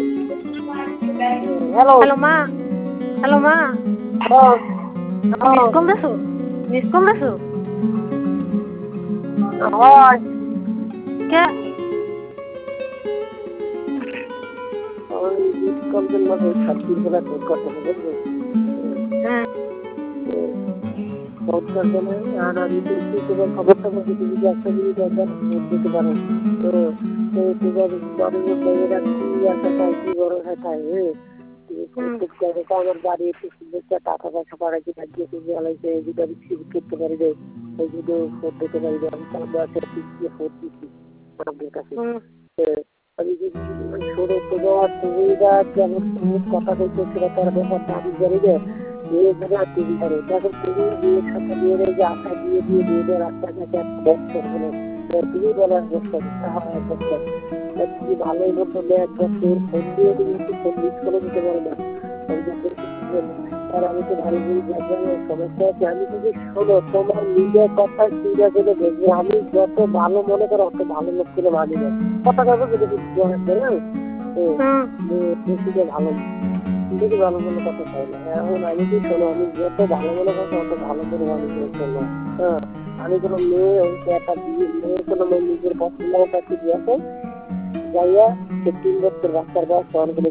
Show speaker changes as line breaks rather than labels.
Hello
hello মা, hello মা,
হ্যাঁ
মিস কল দিছো? মিস কল দিছো?
হয়
কে?
আমার ডিসকাউন্টের মধ্যে ছাব্বিশ বেলা ভোট করতে হবে বুঝলি
হ্যাঁ।
ভোট করতে নেই আর আমি কিন্তু তোমার খবরটা বলছি তুমি যে একটা জিনিস একবার ভোট দিতে পারো তো তোমার বাড়ির মেয়েরা কি আশা পায় কি ভরসা পায় হ্যাঁ আমার বাড়ি একটু সুন্দর টাকা পয়সা পাড়াচ্ছি রাজ্যে আলাইছে এই দুটো আমি সিল করতে পারি রে এই দুটো ভোট দিতে পারি রে আমি তার বাসা দিয়ে ভোট দিচ্ছি আপনার কাছে আমি যদি ছোটো তোমার তুমিরা কেমন তুমি কথা বলছো সেটা তার ব্যাপারটা আমি জানি যে মেয়েদের আর তুমি পারো তখন তুমি মেয়ের সাথে মেয়েদের যে আশা দিয়ে দিয়ে মেয়েদের রাস্তার কাছে এক বছর হলো তুমি বলো এক বছর হ্যাঁ এক বছর তুমি ভালোই মতো এক বছর ফোন দিয়ে তুমি একটু ফোন মিস করে দিতে পারো না আর আমি তো ভালো সমস্যা আছে আমি যদি শোনো তোমার নিজের কথা চিন্তা করে দেখবে আমি যত ভালো মনে করো অত ভালো লোক করে মানি না কথা কথা যদি বেশিকে ভালো বেশি ভালো মনে কথা চাই না এখন আমি কি শোনো আমি যত ভালো মনে কথা অত ভালো করে মানি না হ্যাঁ আমি কোনো মেয়ে একটা মেয়ে কোনো নিজের পছন্দ পাচ্ছি দিয়েছে যাইয়া 3 বছর বাচ্চার বয়স তখন